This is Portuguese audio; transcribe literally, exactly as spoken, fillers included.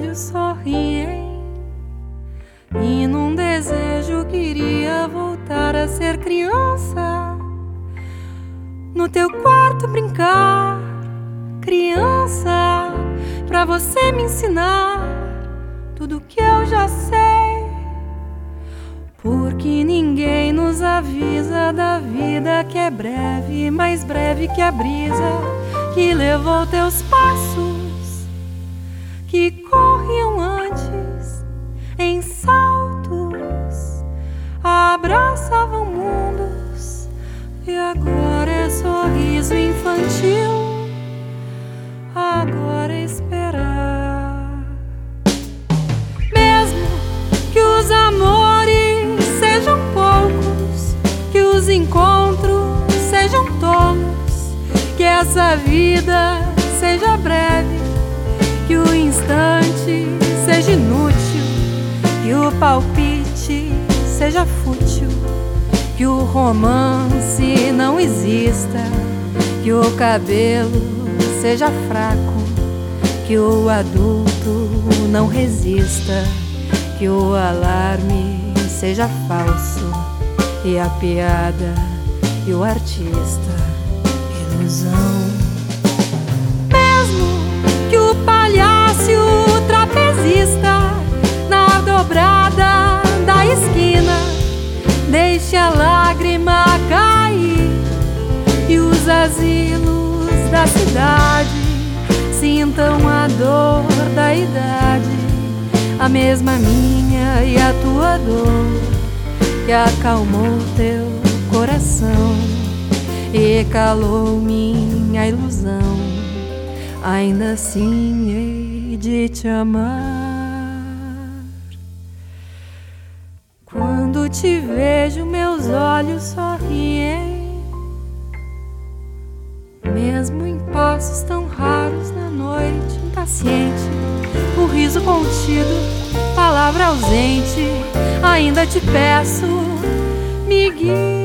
olhos sorriem e num desejo queria voltar a ser criança. No teu quarto brincar, criança, pra você me ensinar tudo que eu já sei. Porque ninguém nos avisa da vida que é breve, mais breve que a brisa que levou teus passos, que corriam antes em saltos, abraçavam mundos, e agora é sorriso infantil, agora é esperar. Mesmo que os amores sejam poucos, que os encontros sejam tolos, que essa vida seja breve, que o instante seja inútil, que o palpite seja fútil, que o romance não exista, que o cabelo seja fraco, que o adulto não resista, que o alarme seja falso, e a piada e o artista ilusão. Mesmo que o palhaço e o trapezista na dobrada da esquina deixe a lágrima cair, e os asilos da cidade sintam a dor da idade, a mesma minha e a tua dor, que acalmou teu coração e calou minha ilusão. Ainda assim hei de te amar. Quando te vejo, meus olhos sorriem, mesmo em passos tão raros na noite impaciente. O riso contido, palavra ausente, ainda te peço, me guie.